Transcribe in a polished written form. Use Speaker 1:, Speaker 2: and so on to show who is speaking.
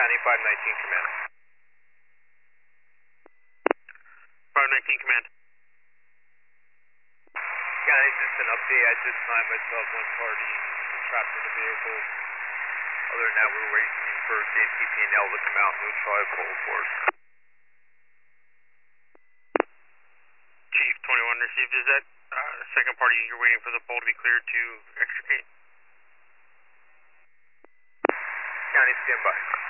Speaker 1: County 519 Command.
Speaker 2: 519 Command.
Speaker 1: County, just an update. At this time, I still have one party trapped in the vehicle. Other than that, we're waiting for JCP&L to come out and neutralize the whole force.
Speaker 2: Chief, 21 received. Is that second party you're waiting for the pole to be cleared to extricate?
Speaker 1: County, stand by.